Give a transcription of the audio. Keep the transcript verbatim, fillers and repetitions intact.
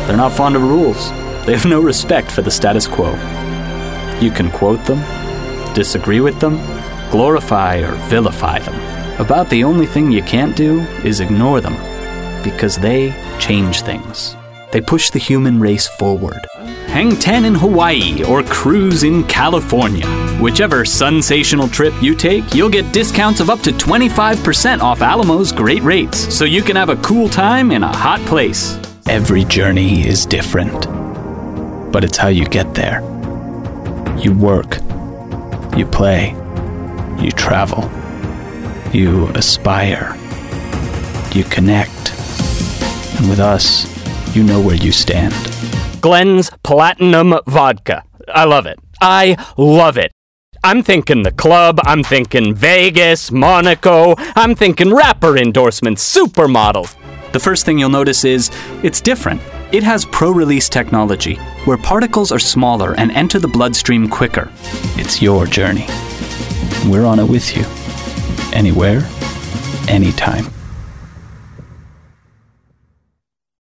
They're not fond of rules. They have no respect for the status quo. You can quote them, disagree with them, glorify or vilify them. About the only thing you can't do is ignore them, because they change things. They push the human race forward. Hang ten in Hawaii or cruise in California. Whichever sensational trip you take, you'll get discounts of up to twenty-five percent off Alamo's great rates, so you can have a cool time in a hot place. Every journey is different, but it's how you get there. You work, you play, you travel, you aspire, you connect, and with us, you know where you stand. Glen's Platinum Vodka. I love it. I love it. I'm thinking the club, I'm thinking Vegas, Monaco, I'm thinking rapper endorsements, supermodels. The first thing you'll notice is, it's different. It has pro-release technology, where particles are smaller and enter the bloodstream quicker. It's your journey. We're on it with you. Anywhere, anytime.